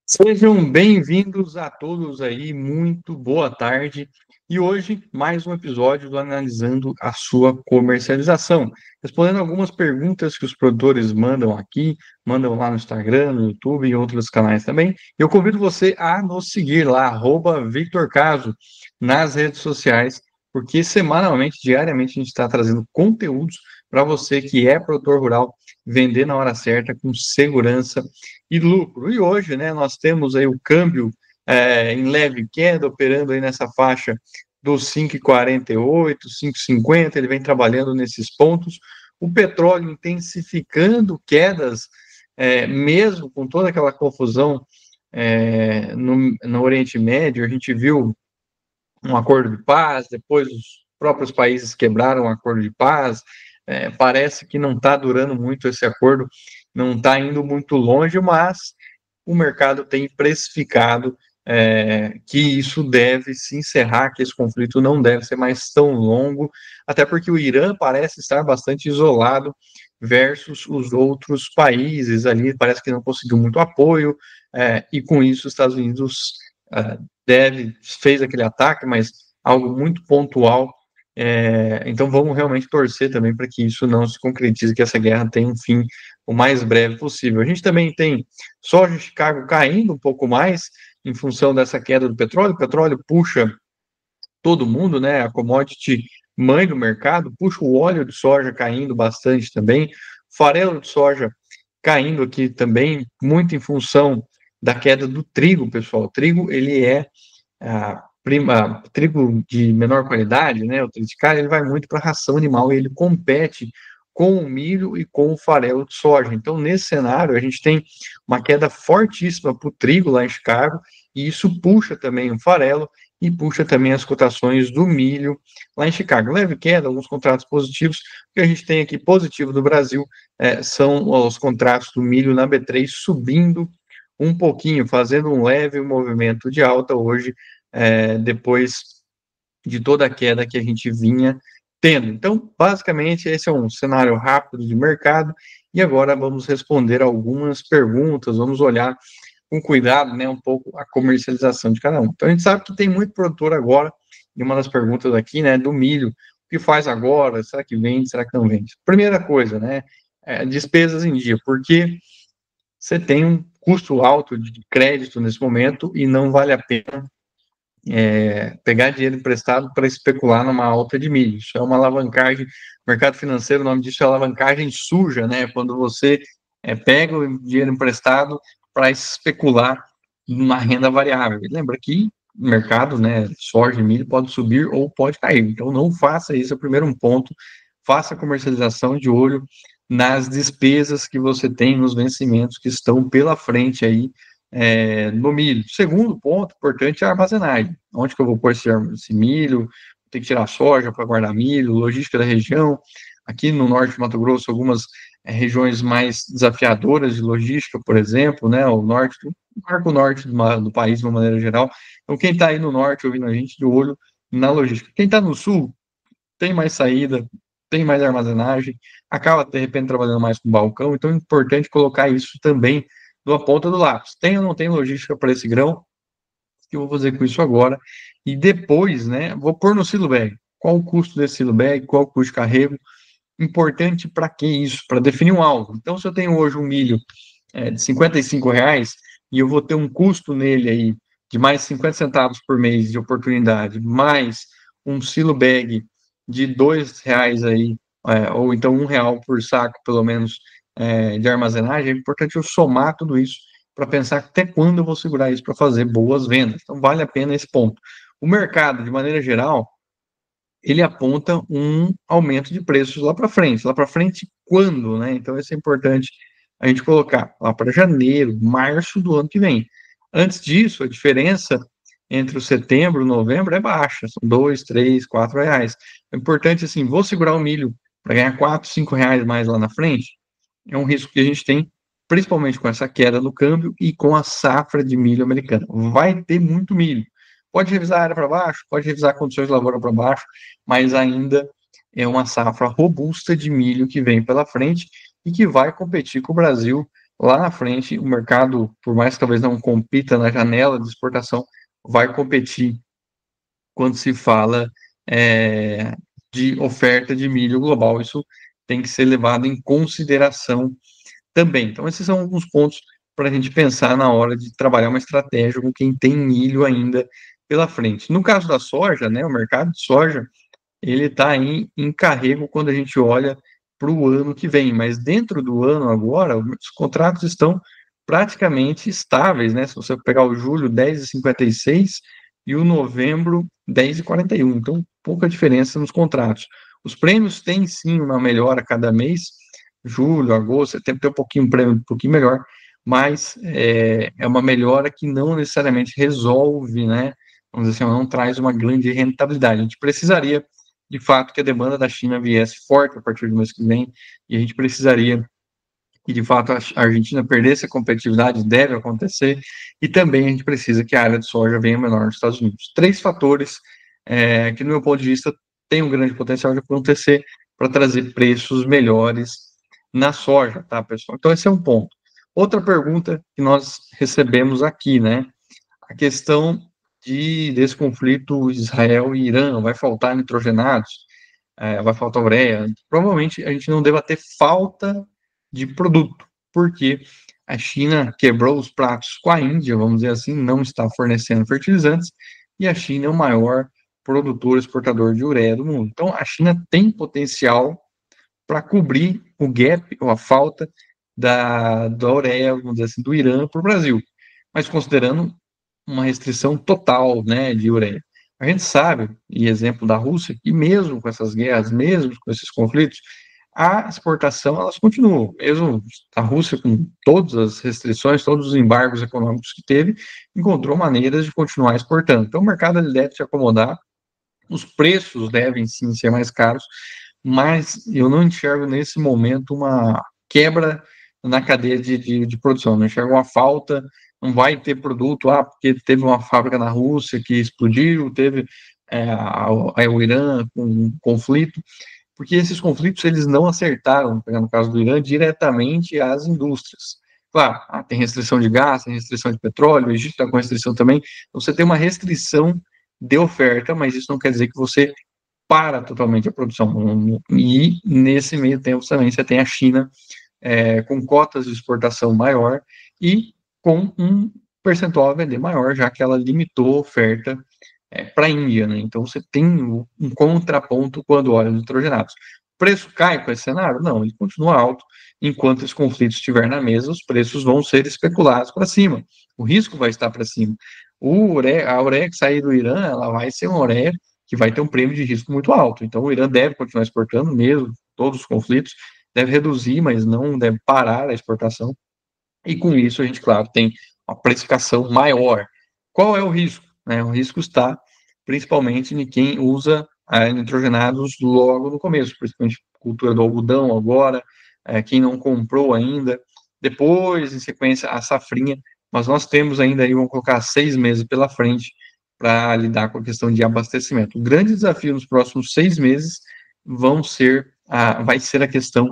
Sejam bem-vindos a todos aí, muito boa tarde. E hoje, mais um episódio do Analisando a Sua Comercialização, respondendo algumas perguntas que os produtores mandam aqui, mandam lá no Instagram, no YouTube e em outros canais também. Eu convido você a nos seguir lá, @VictorCaso, nas redes sociais, porque semanalmente, diariamente, a gente está trazendo conteúdos para você que é produtor rural, vender na hora certa, com segurança e lucro. E hoje, né, nós temos aí o câmbio em leve queda, operando aí nessa faixa dos 5,48, 5,50, ele vem trabalhando nesses pontos. O petróleo intensificando quedas, mesmo com toda aquela confusão no Oriente Médio. A gente viu um acordo de paz, depois os próprios países quebraram o acordo de paz. Parece que não está durando muito esse acordo, não está indo muito longe, mas o mercado tem precificado que isso deve se encerrar, que esse conflito não deve ser mais tão longo, até porque o Irã parece estar bastante isolado versus os outros países ali, parece que não conseguiu muito apoio, e com isso os Estados Unidos fez aquele ataque, mas algo muito pontual. Então vamos realmente torcer também para que isso não se concretize, que essa guerra tenha um fim o mais breve possível. A gente também tem soja em Chicago caindo um pouco mais em função dessa queda do petróleo. O petróleo puxa todo mundo, né? A commodity mãe do mercado, puxa o óleo de soja caindo bastante também, farelo de soja caindo aqui também, muito em função da queda do trigo, pessoal. O trigo, ele é trigo de menor qualidade, né? O triticale, ele vai muito para ração animal e ele compete com o milho e com o farelo de soja. Então, nesse cenário, a gente tem uma queda fortíssima para o trigo lá em Chicago, e isso puxa também o farelo e puxa também as cotações do milho lá em Chicago. Leve queda, alguns contratos positivos. O que a gente tem aqui positivo do Brasil são os contratos do milho na B3 subindo um pouquinho, fazendo um leve movimento de alta hoje, depois de toda a queda que a gente vinha tendo. Então, basicamente, esse é um cenário rápido de mercado, e agora vamos responder algumas perguntas, vamos olhar com cuidado, né, um pouco a comercialização de cada um. Então, a gente sabe que tem muito produtor agora, e uma das perguntas aqui, né, do milho, o que faz agora, será que vende, será que não vende? Primeira coisa, né, despesas em dia, porque você tem um custo alto de crédito nesse momento e não vale a pena pegar dinheiro emprestado para especular numa alta de milho. Isso é uma alavancagem, mercado financeiro, o nome disso é alavancagem suja, né? Quando você pega o dinheiro emprestado para especular numa renda variável. E lembra que o mercado, né, soja e milho pode subir ou pode cair. Então não faça isso, é o primeiro ponto. Faça a comercialização de olho nas despesas que você tem, nos vencimentos que estão pela frente aí no milho. Segundo ponto importante é a armazenagem. Onde que eu vou pôr esse milho? Tem que tirar soja para guardar milho, logística da região. Aqui no norte de Mato Grosso, algumas regiões mais desafiadoras de logística, por exemplo, né? O norte, marca o norte do país de uma maneira geral. Então, quem está aí no norte ouvindo a gente, de olho na logística. Quem está no sul, tem mais saída, tem mais armazenagem, acaba, de repente, trabalhando mais com balcão. Então, é importante colocar isso também na ponta do lápis. Tem ou não tem logística para esse grão? O que eu vou fazer com isso agora? E depois, né, vou pôr no silo bag. Qual o custo desse silo bag? Qual o custo de carrego? Importante para que isso? Para definir um alvo. Então, se eu tenho hoje um milho de R$ 55 e eu vou ter um custo nele aí de mais 50 centavos por mês de oportunidade, mais um silo bag de R$ 2 aí, ou então R$ 1 por saco, pelo menos, de armazenagem, é importante eu somar tudo isso para pensar até quando eu vou segurar isso para fazer boas vendas. Então, vale a pena esse ponto. O mercado, de maneira geral, ele aponta um aumento de preços lá para frente. Lá para frente, quando, né? Então, isso é importante a gente colocar lá para janeiro, março do ano que vem. Antes disso, a diferença entre o setembro e novembro é baixa, são R$ 2, R$ 3, R$ 4. É importante, assim, vou segurar o milho para ganhar R$ 4, R$ 5 mais lá na frente, é um risco que a gente tem, principalmente com essa queda no câmbio e com a safra de milho americana. Vai ter muito milho. Pode revisar a área para baixo, pode revisar condições de lavoura para baixo, mas ainda é uma safra robusta de milho que vem pela frente e que vai competir com o Brasil lá na frente, o mercado, por mais que talvez não compita na janela de exportação, vai competir quando se fala de oferta de milho global. Isso tem que ser levado em consideração também. Então, esses são alguns pontos para a gente pensar na hora de trabalhar uma estratégia com quem tem milho ainda pela frente. No caso da soja, né, o mercado de soja, ele está em carrego quando a gente olha para o ano que vem, mas dentro do ano agora, os contratos estão praticamente estáveis, né? Se você pegar o julho 10,56 e o novembro 10,41, então pouca diferença nos contratos. Os prêmios têm sim uma melhora a cada mês, julho, agosto, setembro tem um pouquinho um prêmio um pouquinho melhor, mas é uma melhora que não necessariamente resolve, né? Vamos dizer assim, não traz uma grande rentabilidade. A gente precisaria de fato que a demanda da China viesse forte a partir do mês que vem, e a gente precisaria que de fato a Argentina perdesse a competitividade, deve acontecer, e também a gente precisa que a área de soja venha menor nos Estados Unidos. Três fatores que, no meu ponto de vista, têm um grande potencial de acontecer para trazer preços melhores na soja, tá, pessoal? Então, esse é um ponto. Outra pergunta que nós recebemos aqui, né? A questão desse conflito Israel e Irã, vai faltar nitrogenados, vai faltar ureia. Provavelmente a gente não deva ter falta de produto, porque a China quebrou os pratos com a Índia, vamos dizer assim, não está fornecendo fertilizantes, e a China é o maior produtor exportador de ureia do mundo. Então, a China tem potencial para cobrir o gap, ou a falta da ureia, vamos dizer assim, do Irã para o Brasil. Mas considerando uma restrição total, né, de ureia. A gente sabe, e exemplo da Rússia, que mesmo com essas guerras, mesmo com esses conflitos, a exportação elas continuam. Mesmo a Rússia, com todas as restrições, todos os embargos econômicos que teve, encontrou maneiras de continuar exportando. Então, o mercado ele deve se acomodar, os preços devem sim ser mais caros, mas eu não enxergo nesse momento uma quebra na cadeia de produção, não enxergo uma falta, não vai ter produto, porque teve uma fábrica na Rússia que explodiu, teve o Irã com um conflito, porque esses conflitos eles não acertaram, no caso do Irã, diretamente às indústrias. Claro, tem restrição de gás, tem restrição de petróleo, o Egito está com restrição também, então você tem uma restrição de oferta, mas isso não quer dizer que você para totalmente a produção. E nesse meio tempo também você tem a China com cotas de exportação maior e com um percentual a vender maior, já que ela limitou a oferta para a Índia, né? Então você tem um contraponto quando olha os nitrogenados. O preço cai com esse cenário? Não, ele continua alto. Enquanto esse conflito estiver na mesa, os preços vão ser especulados para cima. O risco vai estar para cima. A ureia que sair do Irã, ela vai ser uma ureia que vai ter um prêmio de risco muito alto. Então o Irã deve continuar exportando, mesmo todos os conflitos, deve reduzir, mas não deve parar a exportação. E com isso a gente, claro, tem uma precificação maior. Qual é o risco? O risco está principalmente em quem usa nitrogenados logo no começo, principalmente cultura do algodão agora, quem não comprou ainda, depois, em sequência, a safrinha, mas nós temos ainda aí, vamos colocar 6 meses pela frente para lidar com a questão de abastecimento. O grande desafio nos próximos 6 meses vai ser a questão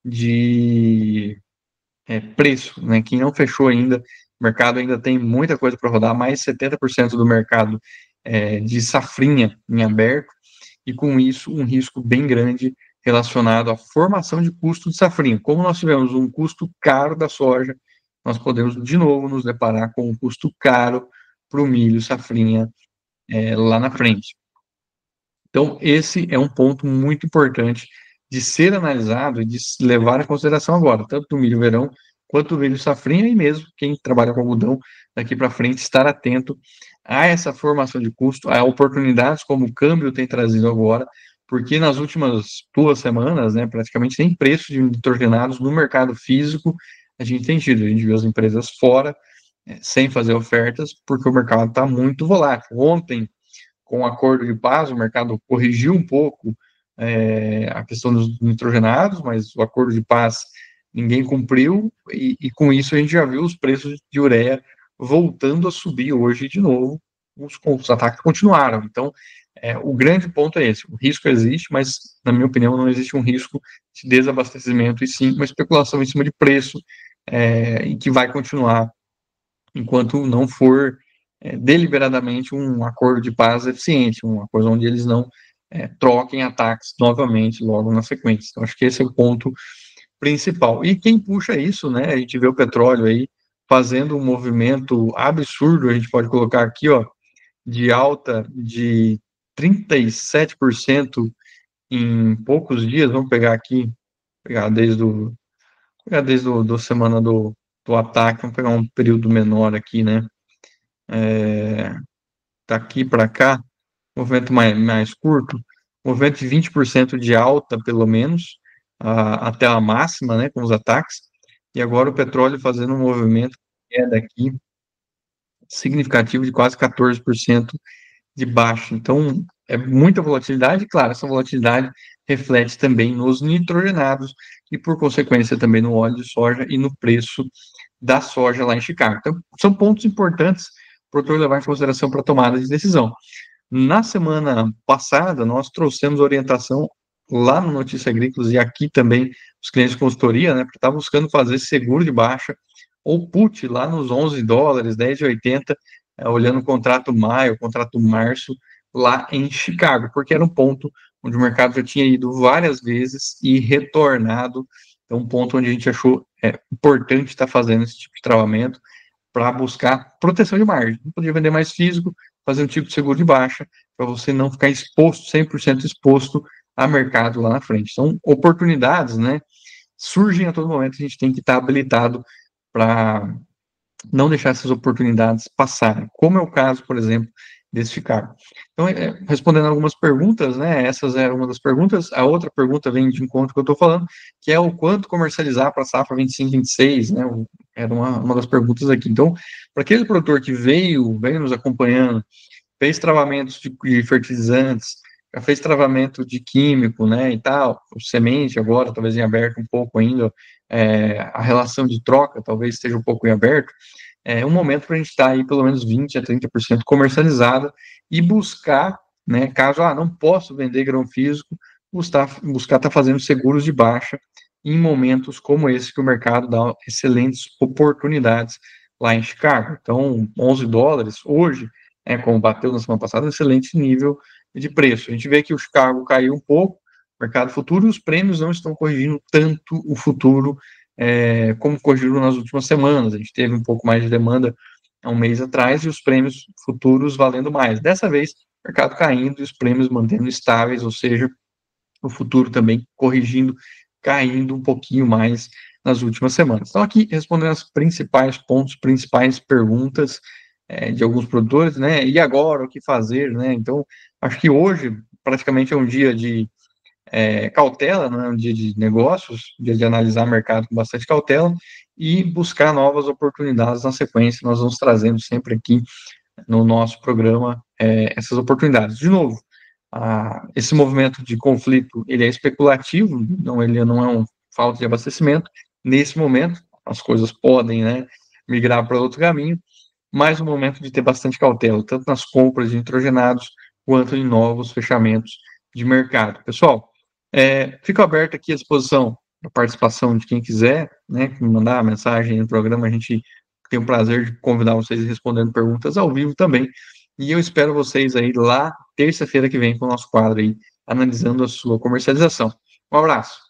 de preço, né? Quem não fechou ainda, o mercado ainda tem muita coisa para rodar, mais 70% do mercado de safrinha em aberto, e com isso um risco bem grande relacionado à formação de custo de safrinha. Como nós tivemos um custo caro da soja, nós podemos de novo nos deparar com um custo caro para o milho safrinha lá na frente. Então, esse é um ponto muito importante de ser analisado e de se levar em consideração agora, tanto do milho verão quanto do milho safrinha, e mesmo quem trabalha com algodão daqui para frente estar atento a essa formação de custo, a oportunidades como o câmbio tem trazido agora, porque nas últimas 2 semanas, né, praticamente tem preço de nitrogenados no mercado físico, a gente viu as empresas fora, sem fazer ofertas, porque o mercado está muito volátil. Ontem, com o acordo de paz, o mercado corrigiu um pouco a questão dos nitrogenados, mas o acordo de paz ninguém cumpriu, e com isso a gente já viu os preços de ureia voltando a subir hoje de novo, os ataques continuaram. Então, o grande ponto é esse: o risco existe, mas, na minha opinião, não existe um risco de desabastecimento, e sim uma especulação em cima de preço, e que vai continuar enquanto não for deliberadamente um acordo de paz eficiente, uma coisa onde eles não troquem ataques novamente logo na sequência. Então, acho que esse é o ponto principal. E quem puxa isso, né? A gente vê o petróleo aí fazendo um movimento absurdo, a gente pode colocar aqui, ó, de alta de 37% em poucos dias. Vamos pegar aqui, pegar desde do semana do ataque, vamos pegar um período menor aqui, né? Daqui para cá, movimento mais curto, movimento de 20% de alta, pelo menos, até a máxima, né, com os ataques, e agora o petróleo fazendo um movimento de queda aqui significativo de quase 14% de baixa. Então, é muita volatilidade, claro, essa volatilidade reflete também nos nitrogenados e, por consequência, também no óleo de soja e no preço da soja lá em Chicago. Então, são pontos importantes para o produtor levar em consideração para a tomada de decisão. Na semana passada, nós trouxemos orientação lá no Notícias Agrícolas e aqui também os clientes de consultoria, né, porque estavam buscando fazer seguro de baixa ou put lá nos $11, 10,80, olhando o contrato maio, o contrato março, lá em Chicago, porque era um ponto onde o mercado já tinha ido várias vezes e retornado. Então, um ponto onde a gente achou importante estar fazendo esse tipo de travamento para buscar proteção de margem. Não podia vender mais físico, fazer um tipo de seguro de baixa, para você não ficar exposto, 100% exposto a mercado lá na frente. Então, oportunidades, né, surgem a todo momento, a gente tem que estar habilitado para não deixar essas oportunidades passarem, como é o caso, por exemplo, desse Chicago. Então, respondendo algumas perguntas, né, essas eram uma das perguntas, a outra pergunta vem de encontro que eu estou falando, que é o quanto comercializar para a safra 25-26, né, era uma das perguntas aqui. Então, para aquele produtor que veio nos acompanhando, fez travamentos de fertilizantes, já fez travamento de químico, né, e tal, o semente agora, talvez em aberto um pouco ainda, a relação de troca talvez esteja um pouco em aberto, um momento para a gente estar aí pelo menos 20% a 30% comercializada e buscar, né, caso, não posso vender grão físico, buscar estar fazendo seguros de baixa em momentos como esse que o mercado dá excelentes oportunidades lá em Chicago. Então, $11 hoje, como bateu na semana passada, um excelente nível de preço. A gente vê que o Chicago caiu um pouco, mercado futuro, e os prêmios não estão corrigindo tanto o futuro como corrigiram nas últimas semanas. A gente teve um pouco mais de demanda há um mês atrás e os prêmios futuros valendo mais. Dessa vez, o mercado caindo e os prêmios mantendo estáveis, ou seja, o futuro também corrigindo, caindo um pouquinho mais nas últimas semanas. Então, aqui, respondendo as principais pontos, principais perguntas de alguns produtores, né? E agora, o que fazer, né? Então, acho que hoje, praticamente, é um dia de cautela, né? Um dia de negócios, um dia de analisar o mercado com bastante cautela e buscar novas oportunidades na sequência. Nós vamos trazendo sempre aqui no nosso programa essas oportunidades. De novo, esse movimento de conflito, ele é especulativo, ele não é um falta de abastecimento. Nesse momento, as coisas podem, né, migrar para outro caminho, mas um momento de ter bastante cautela, tanto nas compras de nitrogenados, quanto em novos fechamentos de mercado. Pessoal, fico aberto aqui à disposição da participação de quem quiser, né, me mandar mensagem no programa, a gente tem o prazer de convidar vocês respondendo perguntas ao vivo também. E eu espero vocês aí lá terça-feira que vem com o nosso quadro aí, analisando a sua comercialização. Um abraço.